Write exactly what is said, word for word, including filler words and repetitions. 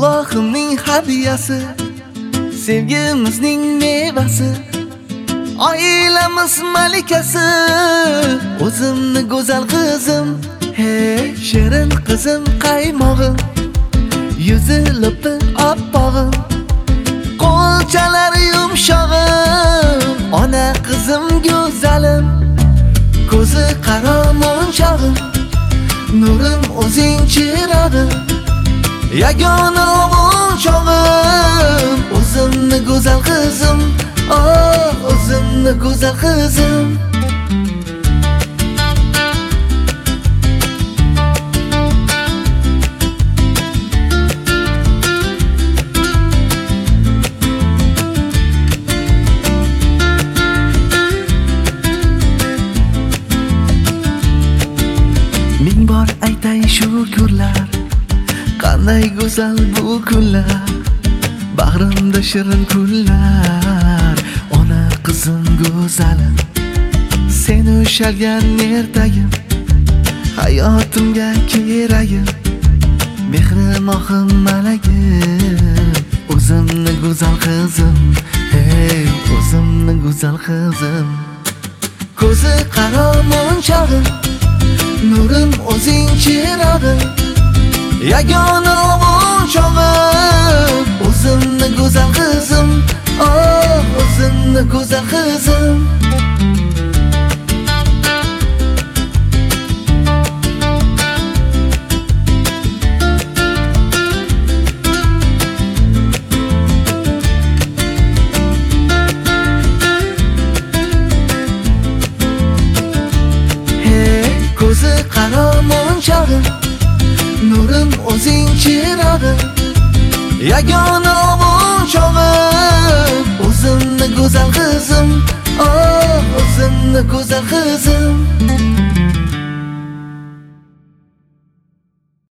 Allohimning hadiyasi, sevgimizning mevasi, oilamiz malikasi, o'zimni go'zal qizim, hey shirin qizim qaymog'im, yuzi lo'pi oppog'im, qo'lchalari yumshog'im, ona qizim go'zalim, ko'zi qaro monchog'im, nurim o'zing chirog'im, yagona ovunchog'im, o'zimni go'zal qizim, oh o'zimni go'zal qizim. Ming bor aytay shukrlar, qanday go'zal bu kunlar, bag'rimda shirin kunlar, ona qizim go'zalim, sen ushalgan ertagim, hayotimga keragim, mehrim oqim malagim, o'zimni go'zal qizim, hey o'zimni go'zal qizim, ko'zi qaro monchog'im, nurim o'zing chirog'im, yagona ovunchog'im, o'zimni go'zal qizim, oh o'zimni go'zal qizim. Hey ko'zi qaro monchog'im, nurim o'zing chirog'im, yagona ovunchog'im, o'zimni go'zal qizim, oh o'zimni go'zal qizim.